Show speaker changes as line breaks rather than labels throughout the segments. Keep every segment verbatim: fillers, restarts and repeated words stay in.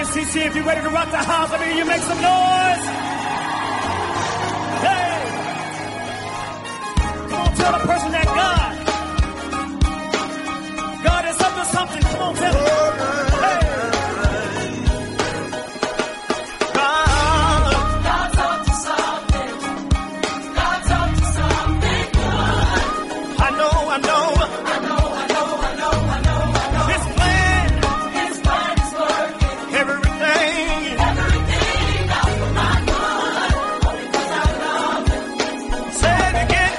C C, if you're ready to rock the house, I mean, you make some noise. Hey! Come on, tell the person that God, God is up to something. Come on, tell him. Hey! God, God's up to something. God's up to something good. I know, I know. I know, I know, I know, I know, I know. His plan, His plan is working. Everything, everything out for my good. Only 'cause I love Him. Say it again,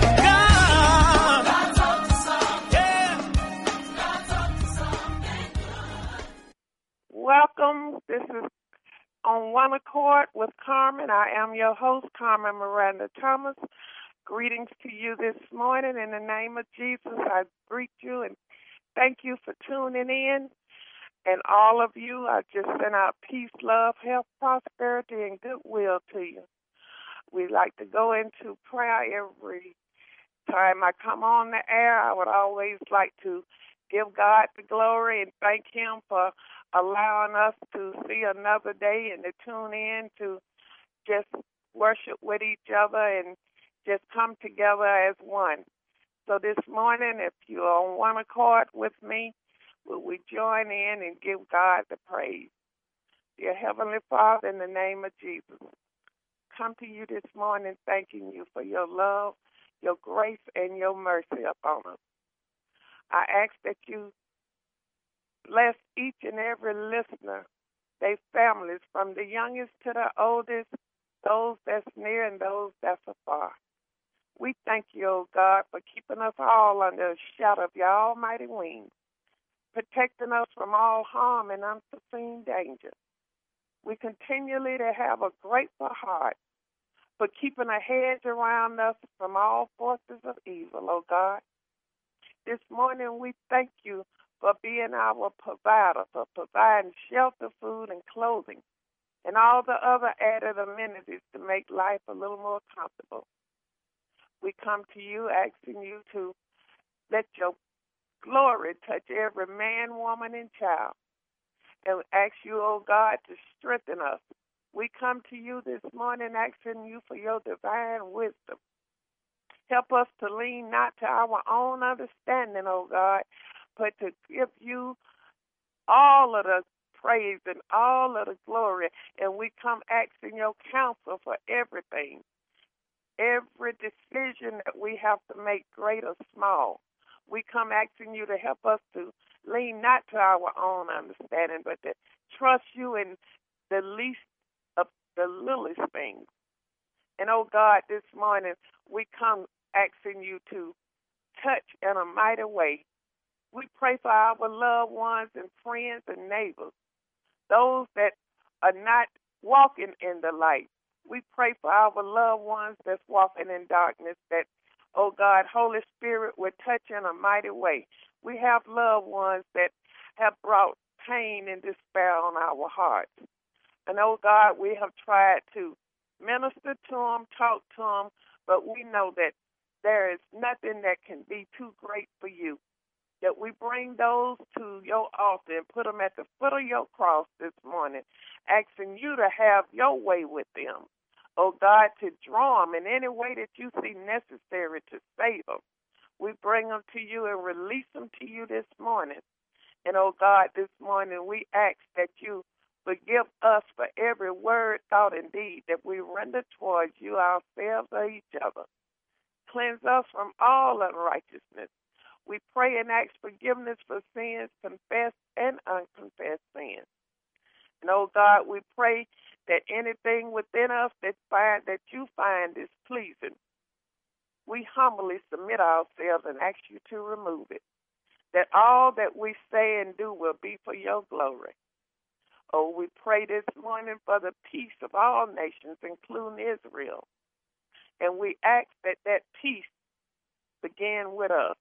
God. God's up to something. Yeah. God's up to something good.
Welcome. This is On One Accord with Carmen. I am your host, Carmen Miranda Thomas. Greetings to you this morning. In the name of Jesus, I greet you and thank you for tuning in. And all of you, I just send out peace, love, health, prosperity, and goodwill to you. We like to go into prayer every time I come on the air. I would always like to give God the glory and thank Him for allowing us to see another day and to tune in to just worship with each other and just come together as one. So this morning, if you're on one accord with me, will we join in and give God the praise? Dear Heavenly Father, in the name of Jesus, come to you this morning thanking you for your love, your grace, and your mercy upon us. I ask that you bless each and every listener, their families, from the youngest to the oldest, those that's near and those that's afar. We thank you, O God, for keeping us all under the shadow of your almighty wings, protecting us from all harm and unforeseen danger. We continually to have a grateful heart for keeping a hedge around us from all forces of evil, O God. This morning we thank you for being our provider, for providing shelter, food, and clothing, and all the other added amenities to make life a little more comfortable. We come to you asking you to let your glory touch every man, woman, and child, and ask you, oh God, to strengthen us. We come to you this morning asking you for your divine wisdom. Help us to lean not to our own understanding, oh God, but to give you all of the praise and all of the glory. And we come asking your counsel for everything, every decision that we have to make, great or small. We come asking you to help us to lean not to our own understanding, but to trust you in the least of the littlest things. And, oh God, this morning we come asking you to touch in a mighty way. We pray for our loved ones and friends and neighbors, those that are not walking in the light. We pray for our loved ones that's walking in darkness, that, oh God, Holy Spirit would touch in a mighty way. We have loved ones that have brought pain and despair on our hearts. And, oh God, we have tried to minister to them, talk to them, but we know that there is nothing that can be too great for you. That we bring those to your altar and put them at the foot of your cross this morning, asking you to have your way with them. Oh, God, to draw them in any way that you see necessary to save them. We bring them to you and release them to you this morning. And, oh, God, this morning we ask that you forgive us for every word, thought, and deed that we render towards you, ourselves, or each other. Cleanse us from all unrighteousness. We pray and ask forgiveness for sins, confessed and unconfessed sins. And, oh, God, we pray that anything within us that find that you find is pleasing, we humbly submit ourselves and ask you to remove it, that all that we say and do will be for your glory. Oh, we pray this morning for the peace of all nations, including Israel. And we ask that that peace begin with us.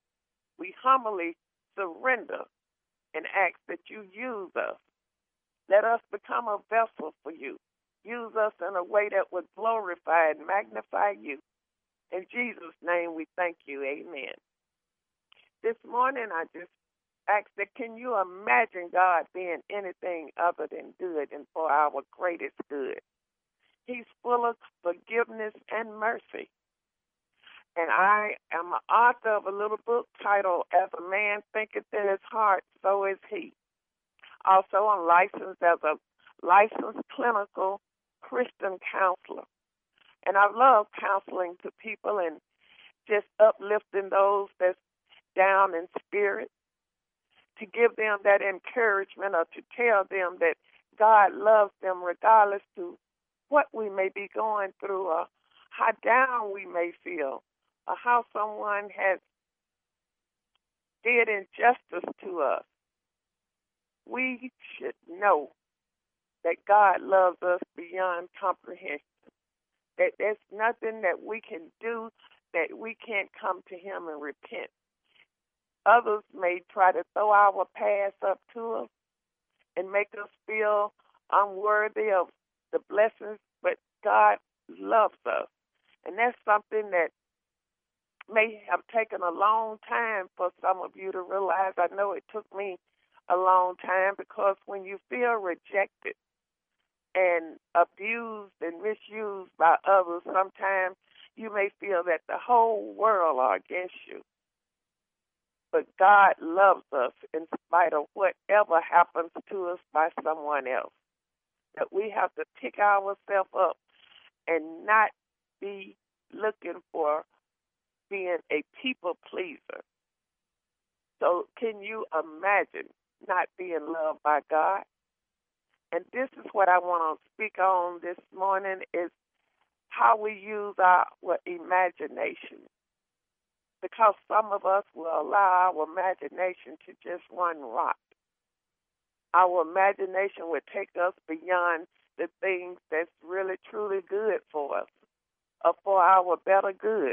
We humbly surrender and ask that you use us. Let us become a vessel for you. Use us in a way that would glorify and magnify you. In Jesus' name we thank you. Amen. This morning I just ask that, can you imagine God being anything other than good and for our greatest good? He's full of forgiveness and mercy. And I am an author of a little book titled As a Man Thinketh in His Heart, So Is He. Also, I'm licensed as a licensed clinical Christian counselor. And I love counseling to people and just uplifting those that's down in spirit, to give them that encouragement or to tell them that God loves them regardless to what we may be going through or how down we may feel or how someone has did injustice to us. We should know that God loves us beyond comprehension, that there's nothing that we can do that we can't come to him and repent. Others may try to throw our past up to us and make us feel unworthy of the blessings, but God loves us. And that's something that may have taken a long time for some of you to realize. I know it took me a long time, because when you feel rejected and abused and misused by others, sometimes you may feel that the whole world are against you. But God loves us in spite of whatever happens to us by someone else. That we have to pick ourselves up and not be looking for being a people pleaser. So can you imagine not being loved by God? And this is what I want to speak on this morning, is how we use our imagination. Because some of us will allow our imagination to just run rot. Our imagination will take us beyond the things that's really, truly good for us or for our better good.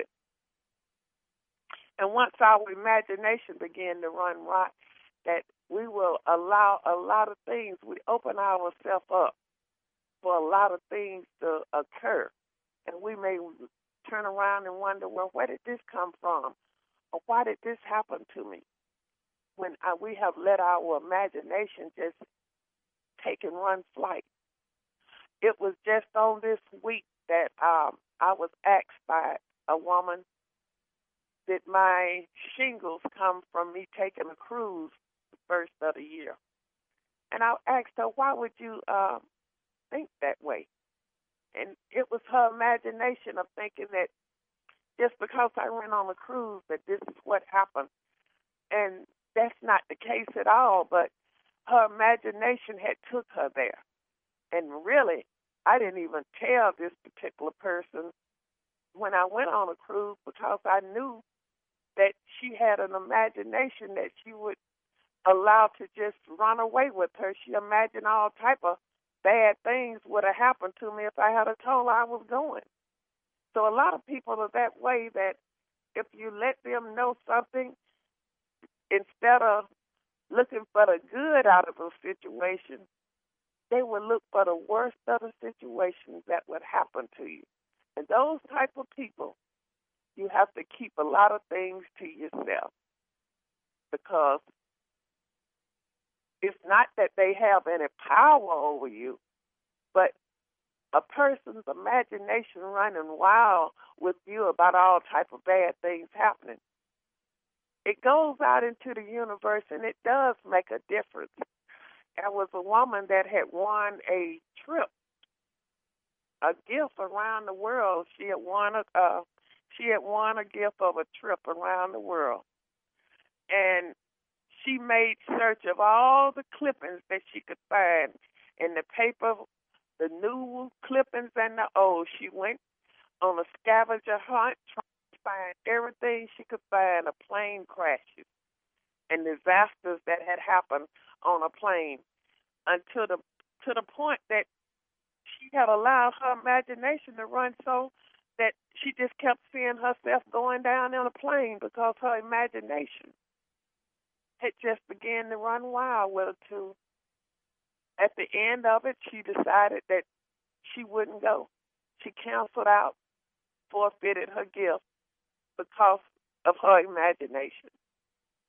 And once our imagination begins to run rot, that we will allow a lot of things, we open ourselves up for a lot of things to occur. And we may turn around and wonder, well, where did this come from? Or why did this happen to me? When I, we have let our imagination just take and run flight. It was just on this week that um, I was asked by a woman, did my shingles come from me taking a cruise the first of the year? And I asked her, why would you uh, think that way? And it was her imagination of thinking that just because I went on a cruise that this is what happened. And that's not the case at all, but her imagination had took her there. And really, I didn't even tell this particular person when I went on a cruise, because I knew that she had an imagination that she would allow to just run away with her. She imagined all type of bad things would have happened to me if I had told her I was going. So a lot of people are that way, that if you let them know something, instead of looking for the good out of a situation, they will look for the worst of the situations that would happen to you. And those type of people, you have to keep a lot of things to yourself, because it's not that they have any power over you, but a person's imagination running wild with you about all type of bad things happening, it goes out into the universe, and it does make a difference. There was a woman that had won a trip, a gift around the world. She had won a uh, she had won a gift of a trip around the world, and she made search of all the clippings that she could find in the paper, the new clippings and the old. She went on a scavenger hunt trying to find everything she could find of plane crashes and disasters that had happened on a plane, until the to the point that she had allowed her imagination to run so that she just kept seeing herself going down in a plane, because her imagination had just began to run wild with her too. At the end of it, she decided that she wouldn't go. She canceled out, forfeited her gift because of her imagination.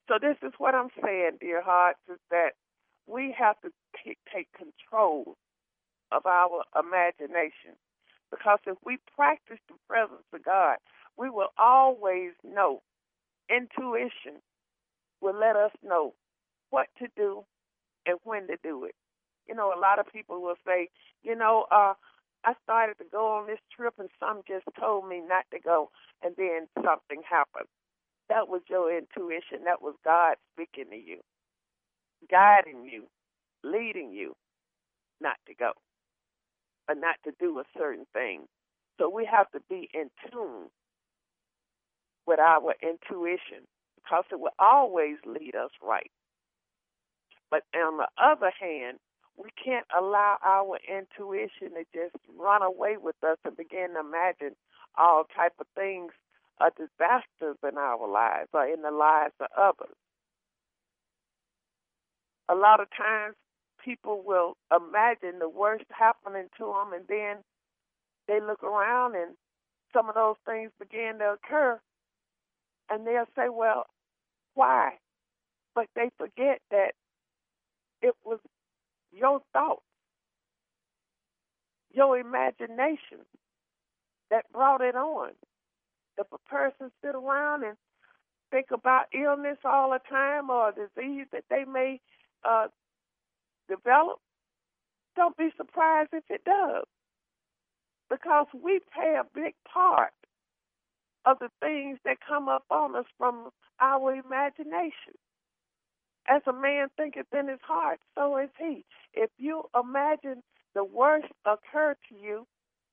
So this is what I'm saying, dear hearts, is that we have to t- take control of our imagination. Because if we practice the presence of God, we will always know. Intuition will let us know what to do and when to do it. You know, a lot of people will say, you know, uh, I started to go on this trip and some just told me not to go, and then something happened. That was your intuition. That was God speaking to you, guiding you, leading you not to go or not to do a certain thing. So we have to be in tune with our intuition because it will always lead us right. But on the other hand, we can't allow our intuition to just run away with us and begin to imagine all type of things, uh, disasters in our lives or in the lives of others. A lot of times people will imagine the worst happening to them, and then they look around and some of those things begin to occur, and they'll say, well, why? But they forget that it was your thoughts, your imagination that brought it on. If a person sit around and think about illness all the time or a disease that they may uh, develop, don't be surprised if it does. Because we play a big part of the things that come up on us from our imagination. As a man thinketh in his heart, so is he. If you imagine the worst occur to you,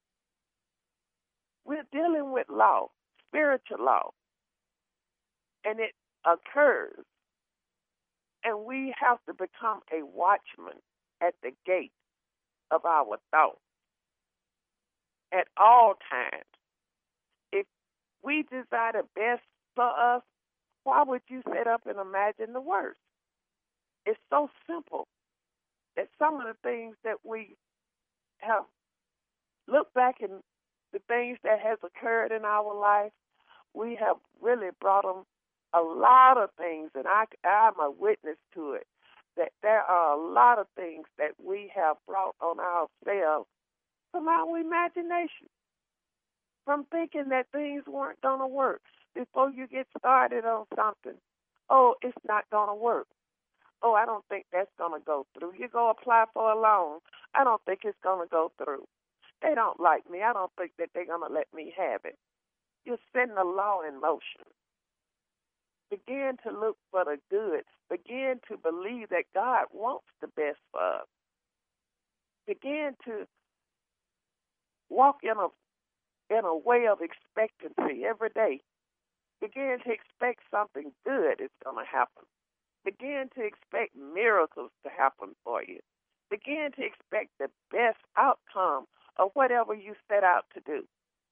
we're dealing with law, spiritual law, and it occurs. And we have to become a watchman at the gate of our thoughts at all times. If we desire the best for us, why would you sit up and imagine the worst? It's so simple that some of the things that we have looked back and the things that has occurred in our life, we have really brought them a lot of things, and I, I'm a witness to it, that there are a lot of things that we have brought on ourselves from our imagination, from thinking that things weren't going to work. Before you get started on something, oh, it's not going to work. Oh, I don't think that's going to go through. You go apply for a loan. I don't think it's going to go through. They don't like me. I don't think that they're going to let me have it. You're setting the law in motion. Begin to look for the good. Begin to believe that God wants the best for us. Begin to walk in a in a way of expectancy every day. Begin to expect something good is going to happen. Begin to expect miracles to happen for you. Begin to expect the best outcome of whatever you set out to do.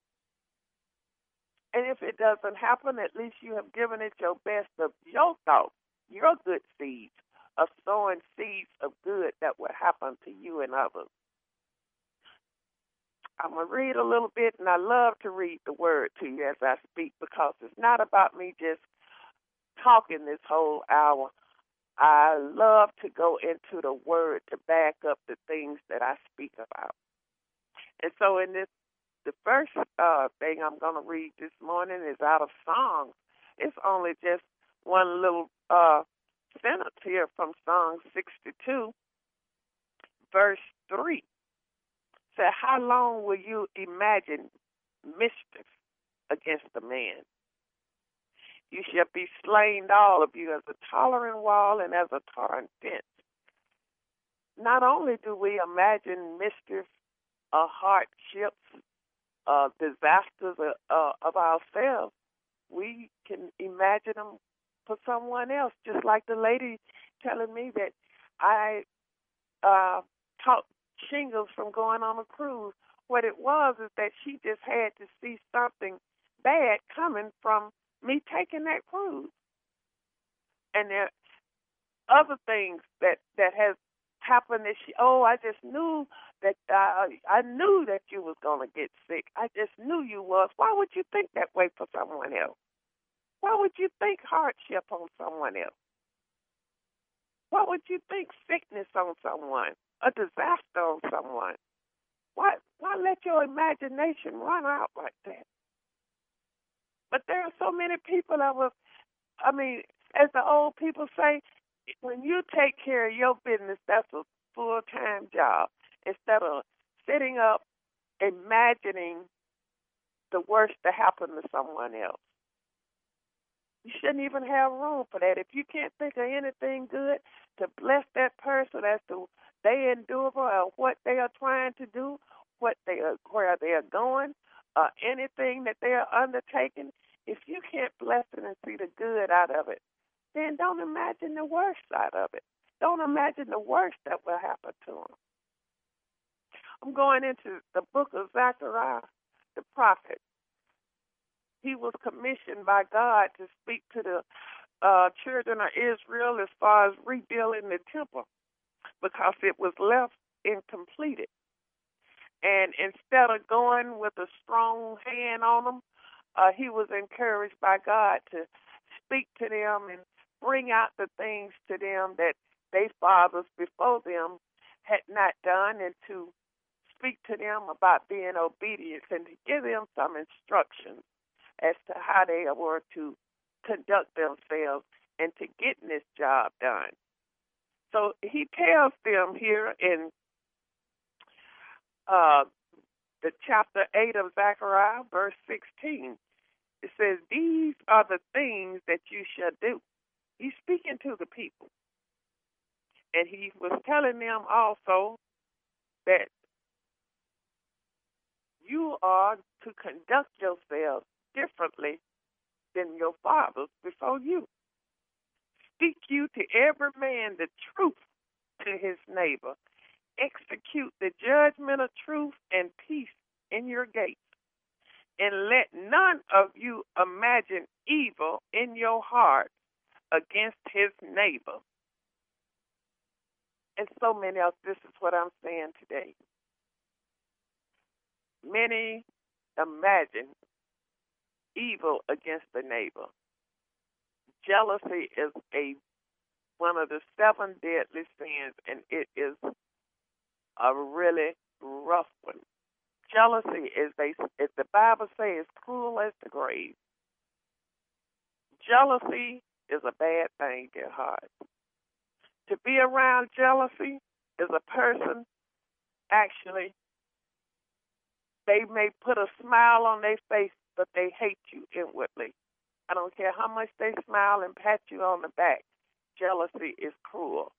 And if it doesn't happen, at least you have given it your best of your thoughts, your good seeds, of sowing seeds of good that will happen to you and others. I'm going to read a little bit, and I love to read the word to you as I speak because it's not about me just talking this whole hour. I love to go into the word to back up the things that I speak about. And so in this, the first uh, thing I'm going to read this morning is out of Psalms. It's only just one little uh, sentence here from Psalm sixty-two, verse three. It said, how long will you imagine mischief against a man? You shall be slain, all of you, as a tolerant wall and as a torrent fence. Not only do we imagine mischief, uh, hardships, uh, disasters uh, uh, of ourselves, we can imagine them for someone else, just like the lady telling me that I uh, caught shingles from going on a cruise. What it was is that she just had to see something bad coming from me taking that cruise. And there are other things that, that has happened that she, oh, I just knew that, uh, I knew that you was going to get sick. I just knew you was. Why would you think that way for someone else? Why would you think hardship on someone else? Why would you think sickness on someone, a disaster on someone? Why, why let your imagination run out like that? But there are so many people that will, I mean, as the old people say, when you take care of your business, that's a full-time job instead of sitting up imagining the worst to happen to someone else. You shouldn't even have room for that. If you can't think of anything good to bless that person as to they endure or what they are trying to do, what they are, where they are going, or anything that they are undertaking, if you can't bless it and see the good out of it, then don't imagine the worst side of it. Don't imagine the worst that will happen to them. I'm going into the book of Zechariah, the prophet. He was commissioned by God to speak to the uh, children of Israel as far as rebuilding the temple because it was left incompleted. And instead of going with a strong hand on them, uh, he was encouraged by God to speak to them and bring out the things to them that their fathers before them had not done, and to speak to them about being obedient and to give them some instructions as to how they were to conduct themselves and to getting this job done. So he tells them here in uh, the chapter eight of Zechariah, verse sixteen, it says, "These are the things that you shall do." He's speaking to the people. And he was telling them also that you are to conduct yourselves differently than your fathers before you. Speak you to every man the truth to his neighbor. Execute the judgment of truth and peace in your gates. And let none of you imagine evil in your heart against his neighbor. And so many of this is what I'm saying today. Many imagine evil against the neighbor. Jealousy is a one of the seven deadly sins, and it is a really rough one. Jealousy is, they, as the Bible says, cruel as the grave. Jealousy is a bad thing, dear heart. To be around jealousy is a person, actually, they may put a smile on their face, but they hate you inwardly. I don't care how much they smile and pat you on the back. Jealousy is cruel.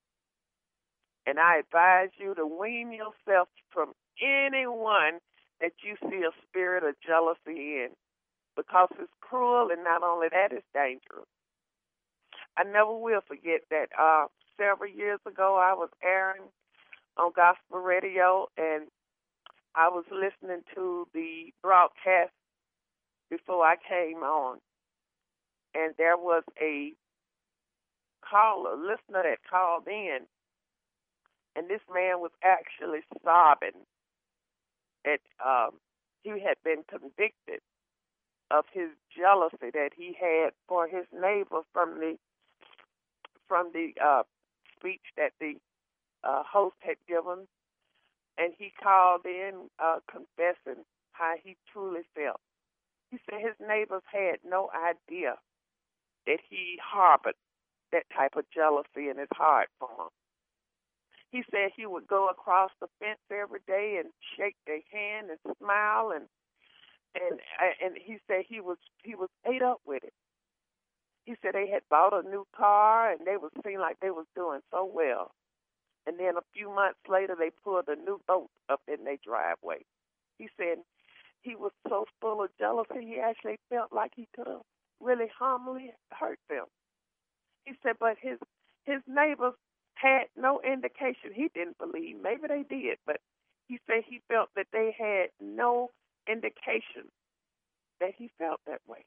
And I advise you to wean yourself from anyone that you see a spirit of jealousy in, because it's cruel, and not only that, it's dangerous. I never will forget that uh, several years ago I was airing on gospel radio, and I was listening to the broadcast before I came on, and there was a caller, listener that called in, and this man was actually sobbing that um, he had been convicted of his jealousy that he had for his neighbor from the from the uh, speech that the uh, host had given, and he called in uh, confessing how he truly felt. He said his neighbors had no idea that he harbored that type of jealousy in his heart for him. He said he would go across the fence every day and shake their hand and smile, and and and he said he was he was ate up with it. He said they had bought a new car, and they was seemed like they was doing so well. And then a few months later, they pulled a new boat up in their driveway. He said he was so full of jealousy, he actually felt like he could have really harmfully hurt them. He said, but his his neighbors had no indication. He didn't believe. Maybe they did, but he said he felt that they had no indication that he felt that way.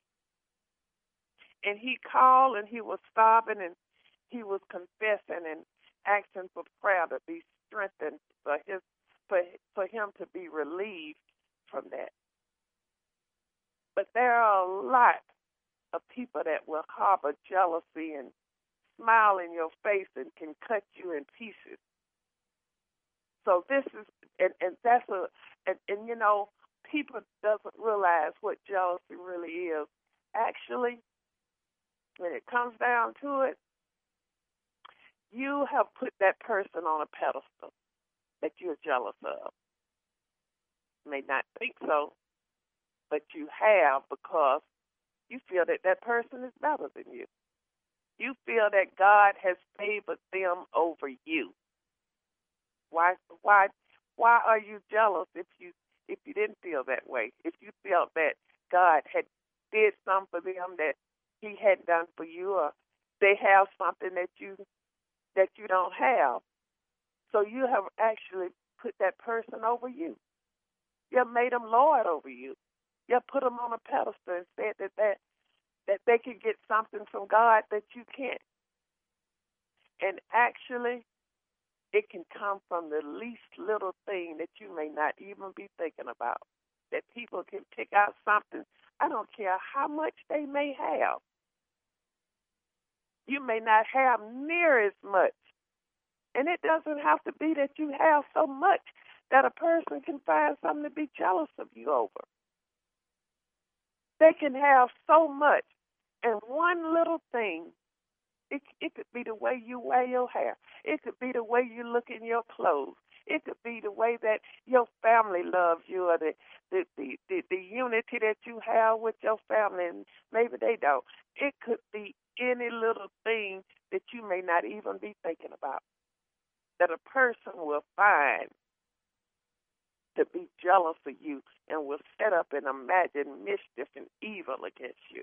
And he called, and he was sobbing, and he was confessing and asking for prayer to be strengthened for his for for him to be relieved from that. But there are a lot of people that will harbor jealousy and smile in your face and can cut you in pieces. So this is, and, and that's a, and, and you know, people doesn't realize what jealousy really is. Actually, when it comes down to it, you have put that person on a pedestal that you're jealous of. You may not think so, but you have, because you feel that that person is better than you. You feel that God has favored them over you. Why? Why? Why are you jealous if you if you didn't feel that way? If you felt that God had did something for them that He hadn't done for you, or they have something that you that you don't have, so you have actually put that person over you. You have made them Lord over you. You have put them on a pedestal and said that that that they can get something from God that you can't. And actually, it can come from the least little thing that you may not even be thinking about. That people can pick out something, I don't care how much they may have. You may not have near as much. And it doesn't have to be that you have so much that a person can find something to be jealous of you over. They can have so much, and one little thing, it, it could be the way you wear your hair. It could be the way you look in your clothes. It could be the way that your family loves you, or the the, the, the, the unity that you have with your family, and maybe they don't. It could be any little thing that you may not even be thinking about, that a person will find to be jealous of you and will set up and imagine mischief and evil against you.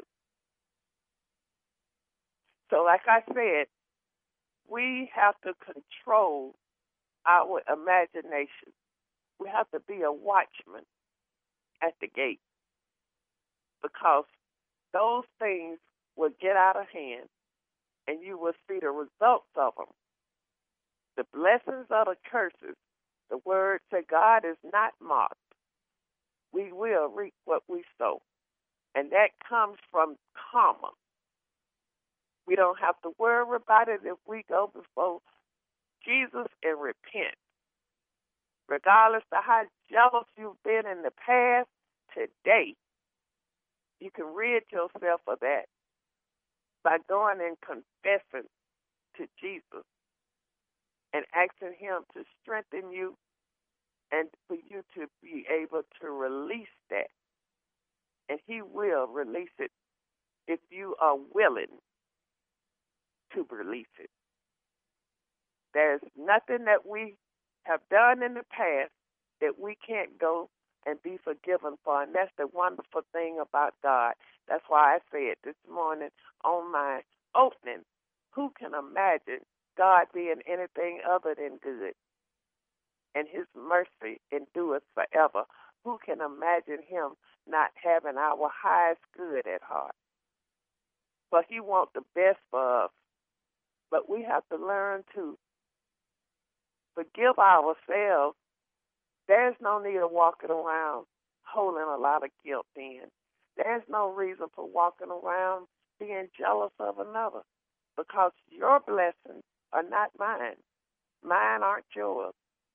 So like I said, we have to control our imagination. We have to be a watchman at the gate, because those things will get out of hand and you will see the results of them. The blessings or the curses. The word said God is not mocked. We will reap what we sow. And that comes from karma. We don't have to worry about it if we go before Jesus and repent. Regardless of how jealous you've been in the past, today, you can rid yourself of that by going and confessing to Jesus and asking Him to strengthen you and for you to be able to release that. And He will release it if you are willing to release it. There's nothing that we have done in the past that we can't go and be forgiven for, and that's the wonderful thing about God. That's why I said this morning on my opening, who can imagine God being anything other than good, and His mercy endures forever? Who can imagine Him not having our highest good at heart? But He wants the best for us. But we have to learn to forgive ourselves. There's no need of walking around holding a lot of guilt in. There's no reason for walking around being jealous of another, because your blessings are not mine. Mine aren't yours.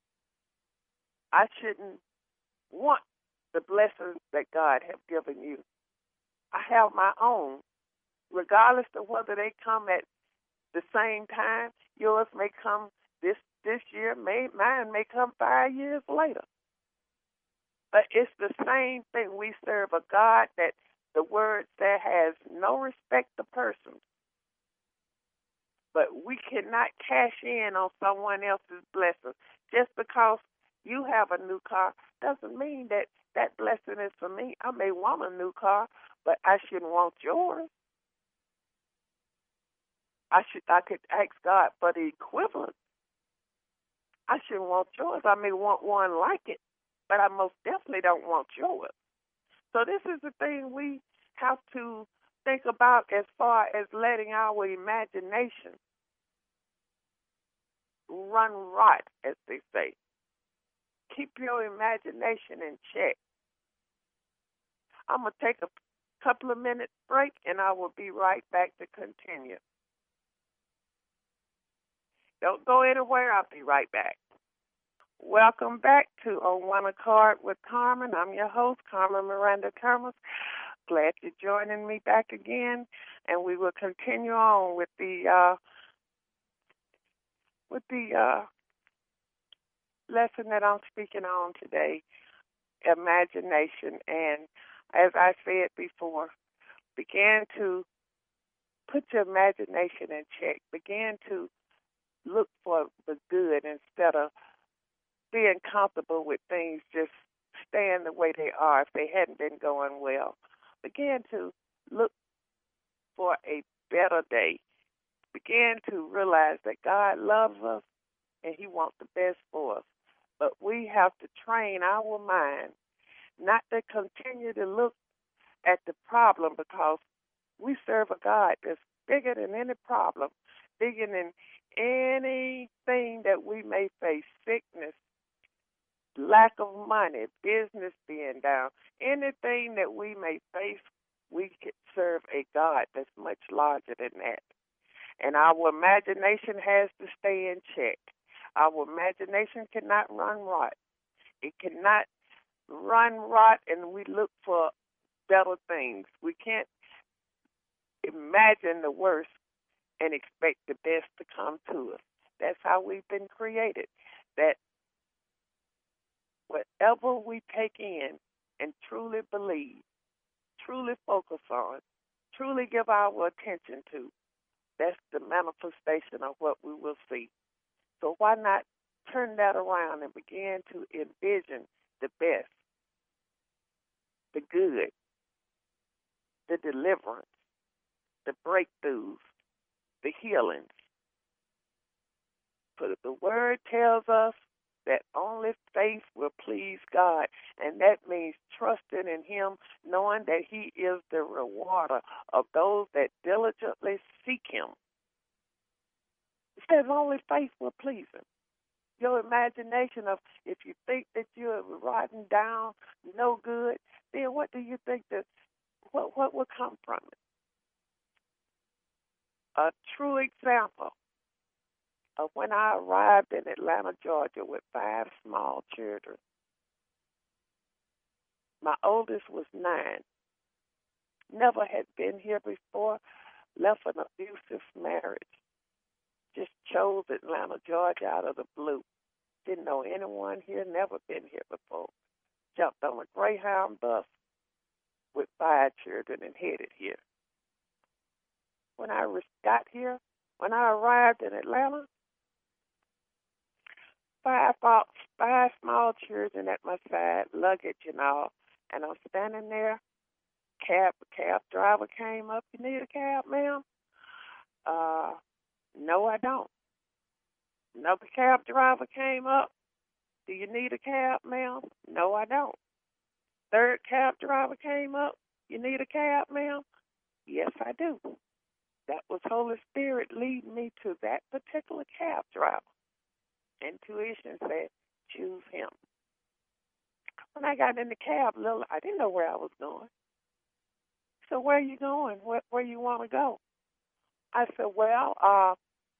I shouldn't want the blessings that God has given you. I have my own. Regardless of whether they come at the same time, yours may come this this year, may, mine may come five years later. But it's the same thing. We serve a God that the word said has no respect to persons. But we cannot cash in on someone else's blessing. Just because you have a new car doesn't mean that that blessing is for me. I may want a new car, but I shouldn't want yours. I should. I could ask God for the equivalent. I shouldn't want yours. I may want one like it, but I most definitely don't want yours. So this is the thing we have to think about as far as letting our imagination run right, as they say. Keep your imagination in check. I'm going to take a couple couple of minutes break, and I will be right back to continue. Don't go anywhere. I'll be right back. Welcome back to On One Accord with Carmen. I'm your host, Carmen Miranda Thomas. Glad you're joining me back again, and we will continue on with the uh, with the uh, lesson that I'm speaking on today, imagination. And as I said before, begin to put your imagination in check. Begin to look for the good instead of being comfortable with things just staying the way they are if they hadn't been going well. Begin to look for a better day. Begin to realize that God loves us and He wants the best for us. But we have to train our mind not to continue to look at the problem, because we serve a God that's bigger than any problem, bigger than anything that we may face, sickness, lack of money, business being down, anything that we may face, we could serve a God that's much larger than that. And our imagination has to stay in check. Our imagination cannot run rot. It cannot run rot and we look for better things. We can't imagine the worst and expect the best to come to us. That's how we've been created. That whatever we take in and truly believe, truly focus on, truly give our attention to, that's the manifestation of what we will see. So why not turn that around and begin to envision the best, the good, the deliverance, the breakthroughs, the healings. For the Word tells us that only faith will please God, and that means trusting in Him, knowing that He is the rewarder of those that diligently seek Him. It says only faith will please Him. Your imagination of, if you think that you're rotten down, no good, then what do you think that, what, what will come from it? A true example of when I arrived in Atlanta, Georgia with five small children. My oldest was nine. Never had been here before, left an abusive marriage. Just chose Atlanta, Georgia out of the blue. Didn't know anyone here, never been here before. Jumped on a Greyhound bus with five children and headed here. When I got here, when I arrived in Atlanta, five, five small children at my side, luggage and all, and I'm standing there. Cab, cab driver came up. You need a cab, ma'am? Uh, no, I don't. Another cab driver came up. Do you need a cab, ma'am? No, I don't. Third cab driver came up. You need a cab, ma'am? Yes, I do. That was Holy Spirit leading me to that particular cab driver. Intuition said, choose him. When I got in the cab, little, I didn't know where I was going. So where are you going? Where, where you want to go? I said, well, uh,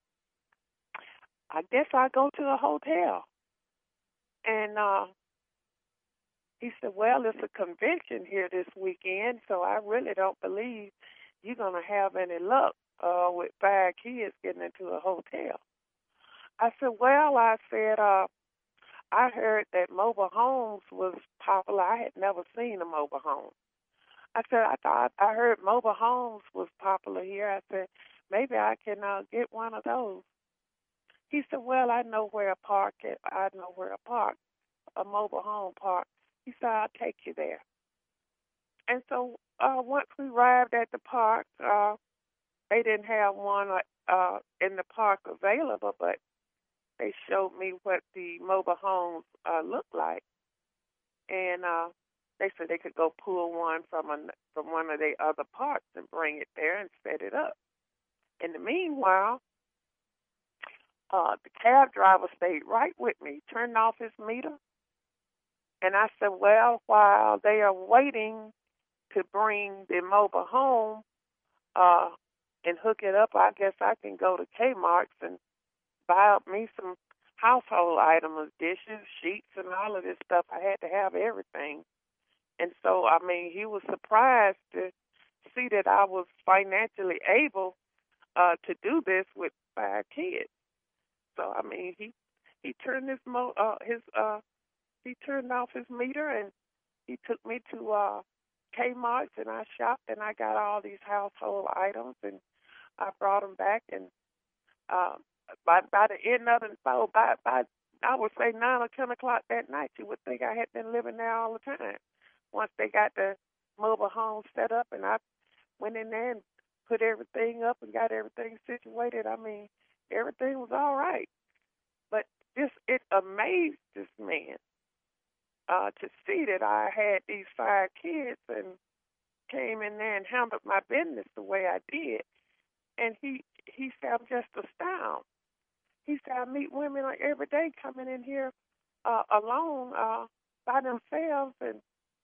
I guess I'll go to a hotel. And uh, he said, well, it's a convention here this weekend, so I really don't believe you're going to have any luck uh, with five kids getting into a hotel. I said, well, I said, uh, I heard that mobile homes was popular. I had never seen a mobile home. I said, I thought I heard mobile homes was popular here. I said, maybe I can uh, get one of those. He said, well, I know where a park is. I know where a park, a mobile home park. He said, I'll take you there. And so uh, once we arrived at the park, uh, they didn't have one uh, in the park available, but they showed me what the mobile homes uh, looked like. And uh, they said they could go pull one from a, from one of their other parks and bring it there and set it up. In the meanwhile, uh, the cab driver stayed right with me, turned off his meter. And I said, well, while they are waiting to bring the mobile home uh, and hook it up, I guess I can go to Kmart's and buy up me some household items, dishes, sheets, and all of this stuff. I had to have everything. And so, I mean, he was surprised to see that I was financially able uh, to do this with five kids. So, I mean, he he turned his mo uh, his uh he turned off his meter and he took me to uh, Kmart's and I shopped and I got all these household items and I brought them back and uh, by by the end of it, by, by by I would say nine or ten o'clock that night, you would think I had been living there all the time. Once they got the mobile home set up and I went in there and put everything up and got everything situated, I mean, everything was all right. But this it amazed this man uh, to see that I had these five kids and came in there and handled my business the way I did. And he he said, I'm just astounded. He said, I meet women like every day coming in here uh, alone uh, by themselves and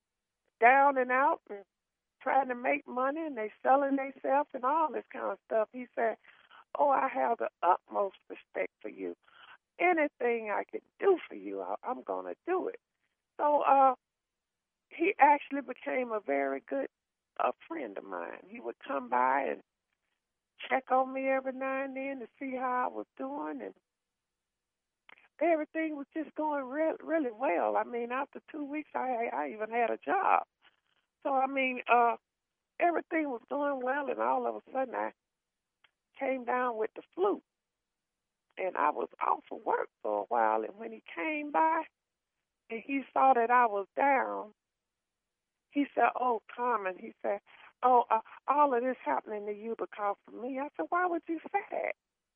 down and out and trying to make money and they selling themselves and all this kind of stuff. He said, oh, I have the utmost respect for you. Anything I can do for you, I, I'm going to do it. So uh, he actually became a very good uh, friend of mine. He would come by and check on me every now and then to see how I was doing, and everything was just going re- really well. I mean, after two weeks, I I even had a job. So, I mean, uh, everything was going well, and all of a sudden I came down with the flu, and I was off of work for a while, and when he came by and he saw that I was down, he said, oh, Carmen, he said, oh, uh, all of this happening to you because of me. I said, why would you say that?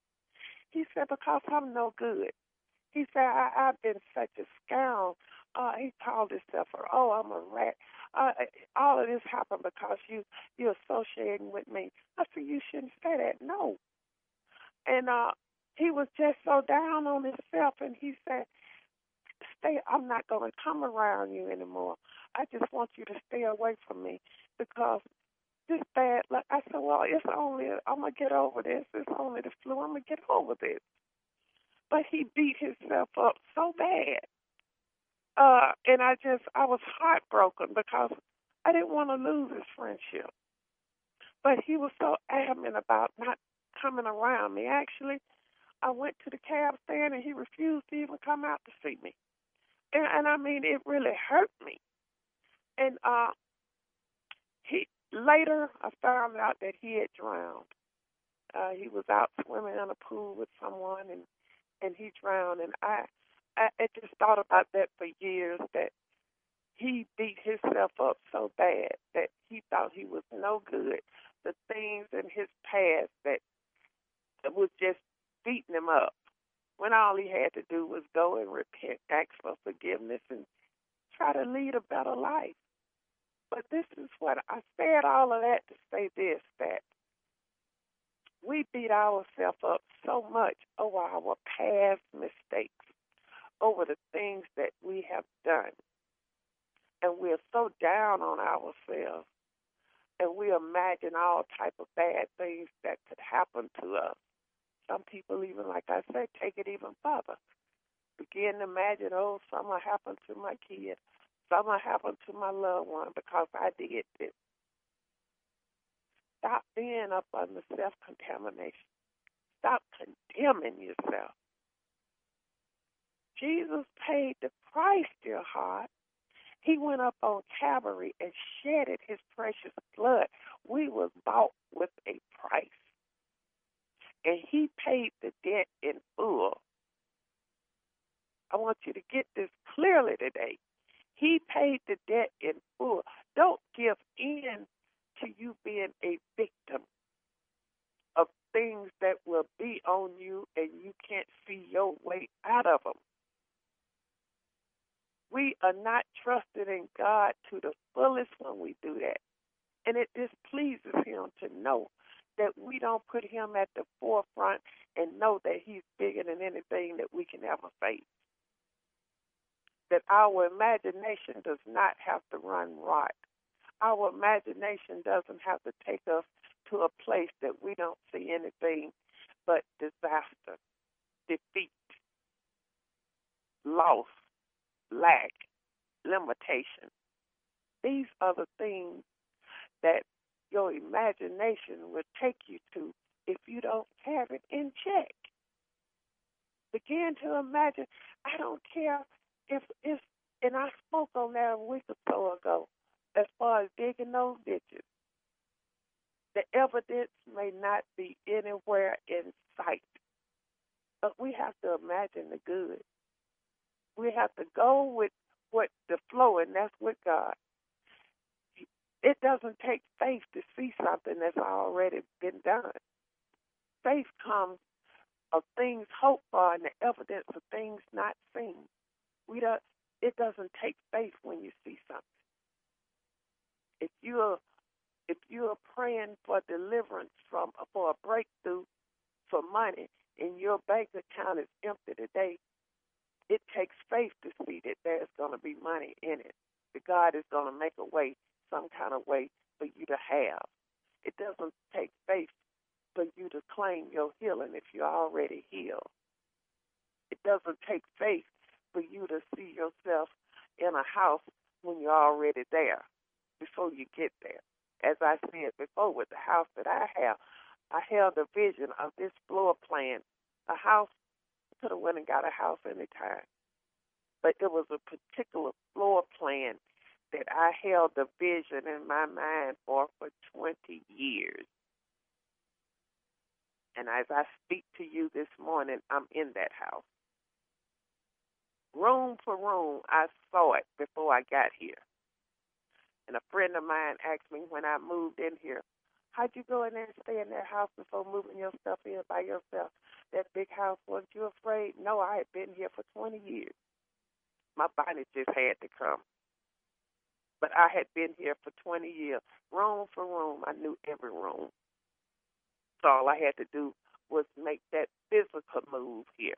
He said, because I'm no good. He said, I, I've been such a scoundrel. Uh, he called himself, oh, I'm a rat. Uh, all of this happened because you, you're associating with me. I said, you shouldn't say that. No. And uh, he was just so down on himself, and he said, stay. I'm not going to come around you anymore. I just want you to stay away from me because this bad luck. I said, well, it's only, I'm going to get over this. It's only the flu. I'm going to get over this. But he beat himself up so bad. Uh, and I just, I was heartbroken because I didn't want to lose his friendship. But he was so adamant about not coming around me. Actually, I went to the cab stand and he refused to even come out to see me. And, and I mean, it really hurt me. And uh, he later, I found out that he had drowned. Uh, he was out swimming in a pool with someone, and and he drowned. And I, I, I just thought about that for years, that he beat himself up so bad that he thought he was no good. The things in his past that was just beating him up, when all he had to do was go and repent, ask for forgiveness, and try to lead a better life. But this is what I said all of that to say this, that we beat ourselves up so much over our past mistakes, over the things that we have done. And we're so down on ourselves, and we imagine all type of bad things that could happen to us. Some people even, like I said, take it even further. Begin to imagine, oh, something will happen to my kid. Something will happen to my loved one because I did this. Stop being up under self-contamination. Stop condemning yourself. Jesus paid the price, dear heart. He went up on Calvary and shedded his precious blood. We was bought with a price. And he paid the debt in full. I want you to get this clearly today. He paid the debt in full. Don't give in to you being a victim of things that will be on you and you can't see your way out of them. We are not trusted in God to the fullest when we do that. And it displeases him to know that we don't put him at the forefront and know that he's bigger than anything that we can ever face. That our imagination does not have to run riot. our imagination doesn't have to take us to a place that we don't see anything but disaster, defeat, loss, lack, limitation. These are the things that your imagination will take you to if you don't have it in check. Begin to imagine. I don't care if it's, and I spoke on that a week or so ago, as far as digging those ditches. The evidence may not be anywhere in sight, but we have to imagine the good. We have to go with what the flow, and that's with God. It doesn't take faith to see something that's already been done. Faith comes of things hoped for and the evidence of things not seen. We don't. It doesn't take faith when you see something. If you're if you're praying for deliverance from for a breakthrough for money and your bank account is empty today, it takes faith to see that there's going to be money in it. That God is going to make a way, some kind of way for you to have. It doesn't take faith for you to claim your healing if you're already healed. It doesn't take faith for you to see yourself in a house when you're already there before you get there. As I said before, with the house that I have, I held a vision of this floor plan. A house, I could have went and got a house anytime, but it was a particular floor plan that I held the vision in my mind for for twenty years. And as I speak to you this morning, I'm in that house. Room for room, I saw it before I got here. And a friend of mine asked me when I moved in here, how'd you go in there and stay in that house before moving your stuff in by yourself? That big house, weren't you afraid? No, I had been here for twenty years. My body just had to come. But I had been here for twenty years. Room for room, I knew every room. So all I had to do was make that physical move here.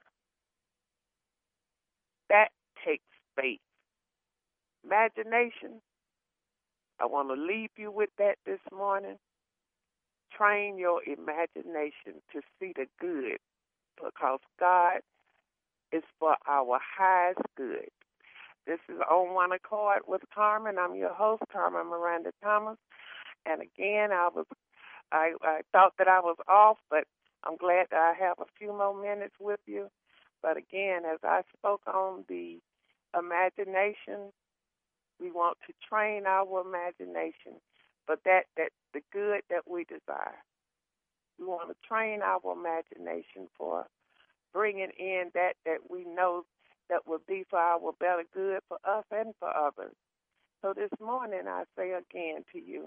That takes faith. Imagination, I want to leave you with that this morning. Train your imagination to see the good, because God is for our highest good. This is On One Accord with Carmen. I'm your host, Carmen Miranda Thomas. And again, I was I, I thought that I was off, but I'm glad that I have a few more minutes with you. But again, as I spoke on the imagination, we want to train our imagination for that, that the good that we desire. We want to train our imagination for bringing in that that we know that will be for our better good for us and for others. So this morning I say again to you,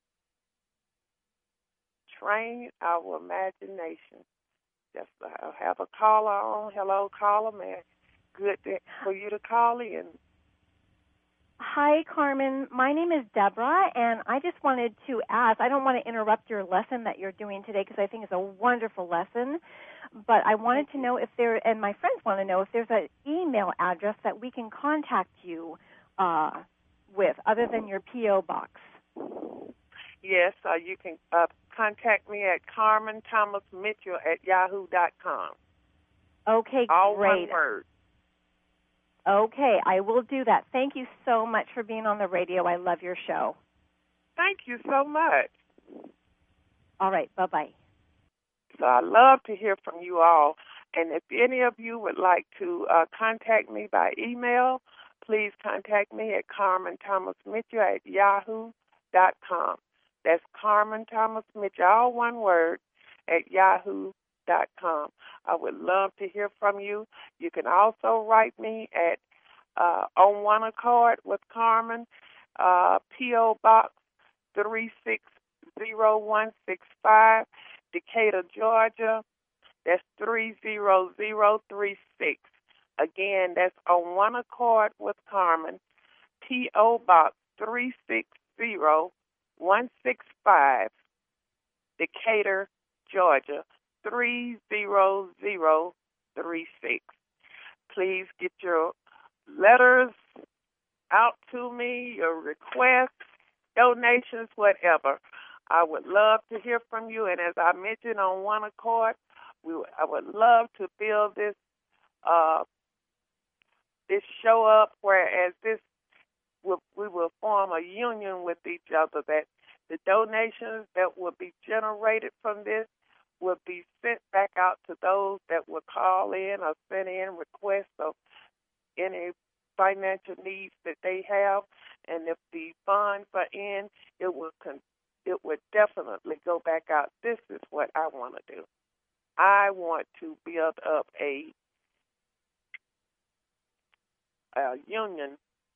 train our imagination. Just uh, have a caller on. Hello, caller, man. Good to, for you to call in.
Hi, Carmen. My name is Deborah, and I just wanted to ask, I don't want to interrupt your lesson that you're doing today because I think it's a wonderful lesson, but I wanted to know if there, and my friends want to know if there's an email address that we can contact you uh, with other than your P O box.
Yes, uh, you can uh, contact me at Carmen Thomas Mitchell at yahoo dot com.
Okay,
All
great.
one word.
Okay, I will do that. Thank you so much for being on the radio. I love your show.
Thank you so much.
All right, bye-bye.
So I love to hear from you all. And if any of you would like to uh, contact me by email, please contact me at Carmen Thomas Mitchell at yahoo dot com. That's Carmen Thomas Mitchell, all one word, at yahoo dot com. I would love to hear from you. You can also write me at uh, On One Accord with Carmen, uh, P O Box three six zero one six five, Decatur, Georgia. That's three zero zero three six. Again, that's On One Accord with Carmen, P O Box three six zero one six five, Decatur, Georgia, three zero zero three six. Please get your letters out to me, your requests, donations, whatever. I would love to hear from you. And as I mentioned on One Accord, we, I would love to build this uh, this show up, whereas this will, we will form a union with each other, that the donations that will be generated from this will be sent back out to those that will call in or send in requests of any financial needs that they have. And if the funds are in, it will con- it would definitely go back out. This is what I want to do. I want to build up a, a union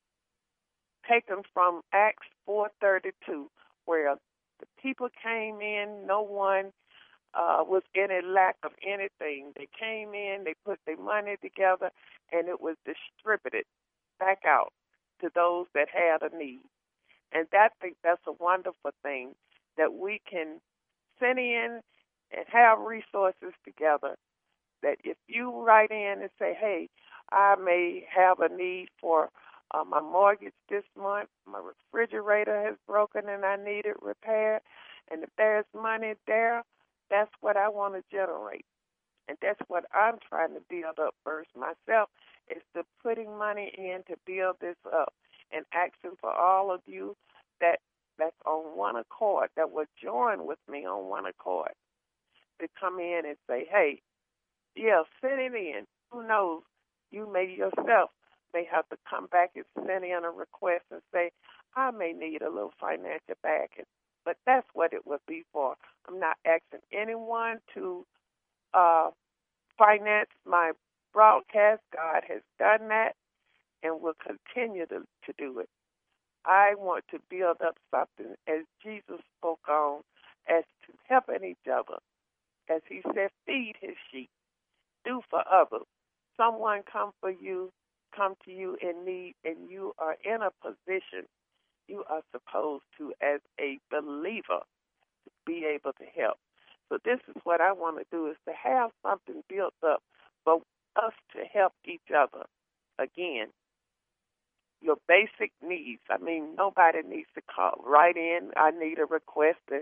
taken from Acts four thirty-two, where the people came in, no one uh, was in a lack of anything. They came in, they put their money together, and it was distributed back out to those that had a need. And that, I think that's a wonderful thing, that we can send in and have resources together, that if you write in and say, hey, I may have a need for uh, my mortgage this month, my refrigerator has broken and I need it repaired, and if there's money there, that's what I want to generate. And that's what I'm trying to build up first myself, is to putting money in to build this up, and asking for all of you that that's on One Accord, that will join with me on One Accord, to come in and say, hey, yeah, send it in. Who knows? You may yourself may have to come back and send in a request and say, I may need a little financial backing. But that's what it would be for. I'm not asking anyone to uh, finance my broadcast. God has done that and will continue to, to do it. I want to build up something, as Jesus spoke on, as to helping each other. As he said, feed his sheep, do for others. Someone come for you, come to you in need, and you are in a position you are supposed to, as a believer, be able to help. So this is what I want to do, is to have something built up for us to help each other. Again, your basic needs. I mean, nobody needs to call right in. I need a request to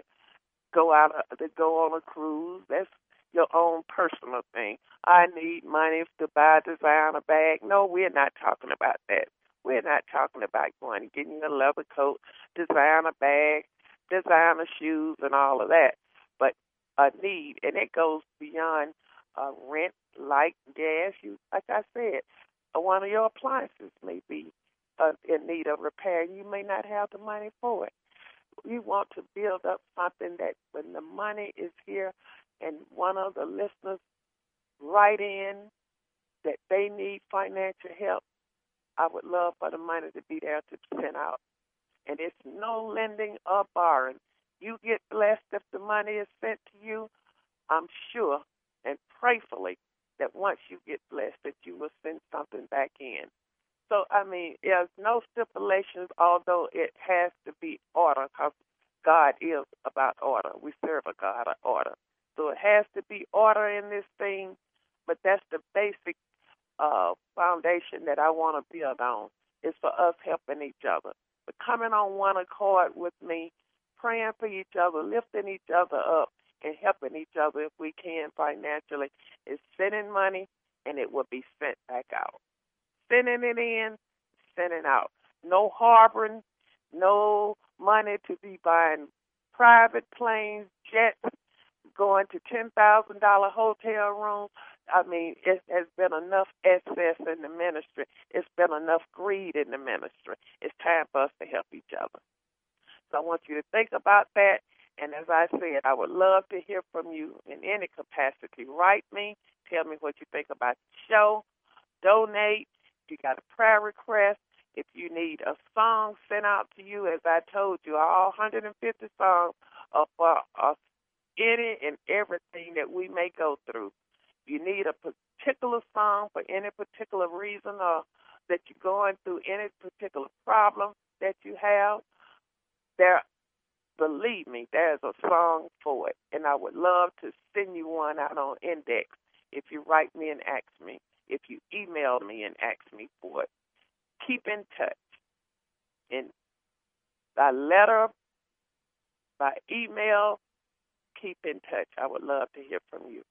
go out to go on a cruise. That's your own personal thing. I need money to buy a designer bag. No, we're not talking about that. We're not talking about going and getting a leather coat, designer bag, designer shoes, and all of that. But a need, and it goes beyond uh, rent, light, gas. You, like I said, uh, one of your appliances may be uh, in need of repair. You may not have the money for it. We want to build up something that when the money is here and one of the listeners write in that they need financial help, I would love for the money to be there to send out. And it's no lending or borrowing. You get blessed if the money is sent to you. I'm sure and prayerfully that once you get blessed that you will send something back in. So, I mean, there's no stipulations, although it has to be order, because God is about order. We serve a God of order. So it has to be order in this thing, but that's the basic uh, foundation that I want to build on, is for us helping each other. But coming on one accord with me, praying for each other, lifting each other up, and helping each other if we can financially, is sending money, and it will be sent back out. Sending it in, sending out. No harboring, no money to be buying private planes, jets, going to ten thousand dollars hotel rooms. I mean, it has been enough excess in the ministry. It's been enough greed in the ministry. It's time for us to help each other. So I want you to think about that. And as I said, I would love to hear from you in any capacity. Write me. Tell me what you think about the show. Donate. If you got a prayer request, if you need a song sent out to you, as I told you, all one hundred fifty songs are for uh, any and everything that we may go through. If you need a particular song for any particular reason, or that you're going through any particular problem that you have, there, believe me, there's a song for it. And I would love to send you one out on Index if you write me and ask me, if you email me and ask me for it. Keep in touch. And by letter, by email, keep in touch. I would love to hear from you.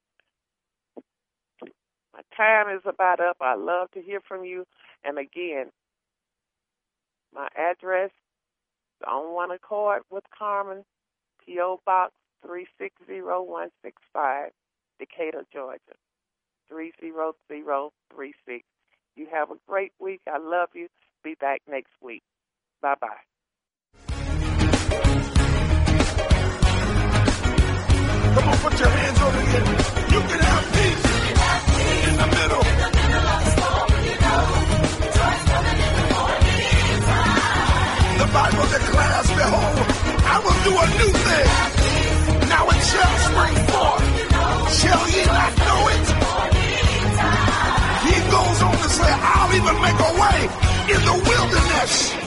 My time is about up. I love to hear from you. And again, my address is on One Accord with Carmen, P O. Box three six zero one six five, Decatur, Georgia, three zero zero three six. You have a great week. I love you. Be back next week. Bye-bye.
Come on, put your hands over here. You can have peace, you can have peace in the middle. In the middle of the storm, you know. Joy's coming in the morning time. The Bible declares, behold, I will do a new thing. Now it shall spring forth. Shall ye not know it? He goes on to say, I'll even make a way in the wilderness.